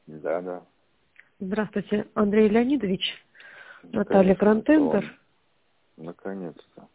Да, да. Здравствуйте, Андрей Леонидович. Наталья Наконец-то Грантендер. Наконец-то.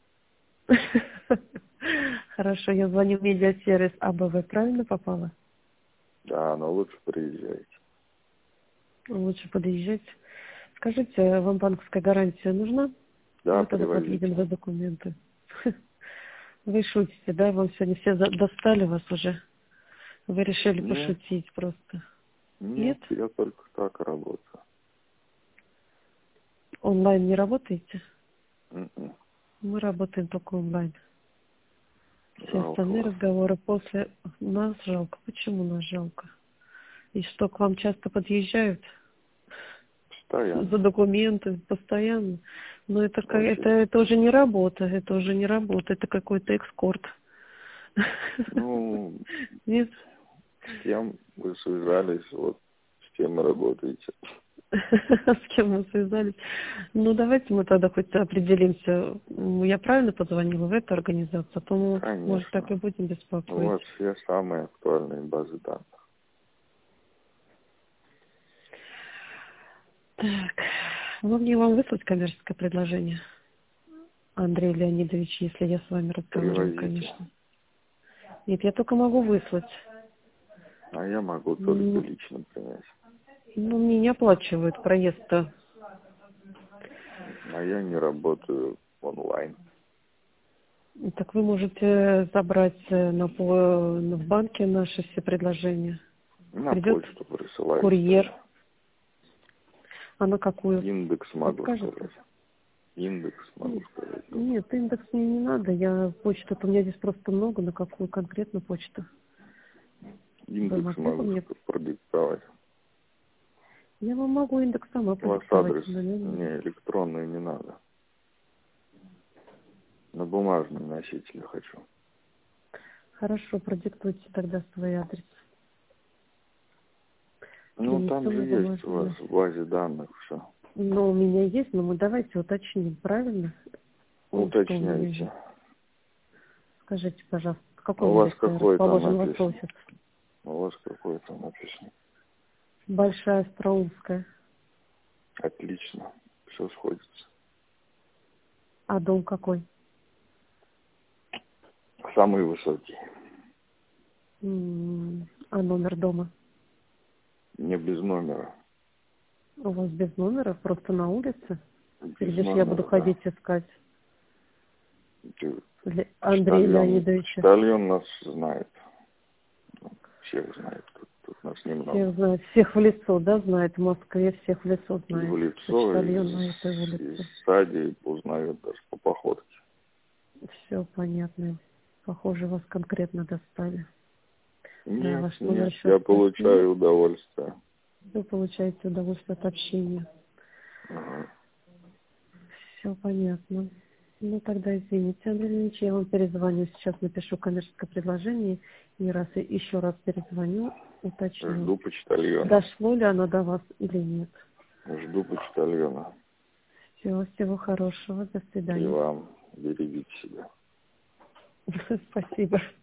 Хорошо, я звоню в медиасервис АБВ. Правильно попала? Да, но лучше приезжайте. Лучше подъезжать. Скажите, вам банковская гарантия нужна? Да, Мы тогда подъедем привозите. за документы. Вы шутите, да? Вам сегодня все достали вас уже? Вы решили Нет, пошутить просто. нет, Нет? я только так работаю. Онлайн не работаете? М-м. Мы работаем только онлайн. Все Жалко остальные вас. разговоры после нас жалко. Почему нас жалко? И что, к вам часто подъезжают за Постоянно. документы постоянно? Но Очередь. это уже не работа, это уже не работа, это какой-то экскорт. Ну, Нет? с кем вы связались, вот с кем вы работаете. С кем мы связались? Ну, давайте мы тогда хоть определимся. Я правильно позвонила в эту организацию? А то мы, может, так Конечно. и будем У беспокоить. вас все самые актуальные базы данных. Так, ну, мне вам выслать коммерческое предложение, Андрей Леонидович, если я с вами разговариваю, Привозите. конечно. Нет, я только могу выслать. А я могу только Ну, лично принять. мне не оплачивают проезд-то. А я не работаю онлайн. Так вы можете забрать в банке наши все предложения. На Придет почту присылаю курьер. сами. А на какую? Индекс могу Подскажете? сказать. Индекс могу сказать. Нет, индекс мне не надо. Я почту, у меня здесь просто много. На какую конкретно почту? Вы Индекс могли бы могу мне? продиктовать. Я вам могу индекс сама У вас продиктовать. адрес Но мне электронный не надо. На бумажном носителе хочу. Хорошо, продиктуйте тогда свой адрес. Ну, там Принесем же на есть у вас бумажном. в базе данных все. Но у меня есть, но мы давайте уточним, правильно? Что у меня Уточняйте. есть? Скажите, пожалуйста, в У каком вас месте какой там расположен ваш написан? офис? У вас какой там написан? Большая Остроумская. Отлично. Все сходится. А дом какой? Самый высокий. А номер дома? Не без номера. У вас без номера, просто на улице? Без Или же я буду номера, да. ходить искать Андрея Леонидовича? Почтальон нас знает. Всех знает. Тут нас немного. Всех знает, всех в лицо, да, знает? В Москве всех в лицо И в знает. лицо, Почтальон на этой из улице. стадии узнает даже по походке. Все понятно. Похоже, вас конкретно достали. Да, Нет, ваш номер нет, еще я спросили. получаю удовольствие. Вы получаете удовольствие от общения. Ага. Все понятно. Ну, тогда извините, Андрей Ильич, я вам перезвоню. Сейчас напишу коммерческое предложение и еще раз перезвоню, уточню, Жду почтальона. дошло ли оно до вас или нет. Жду почтальона. Всего хорошего. До И свидания. вам берегите себя. Спасибо.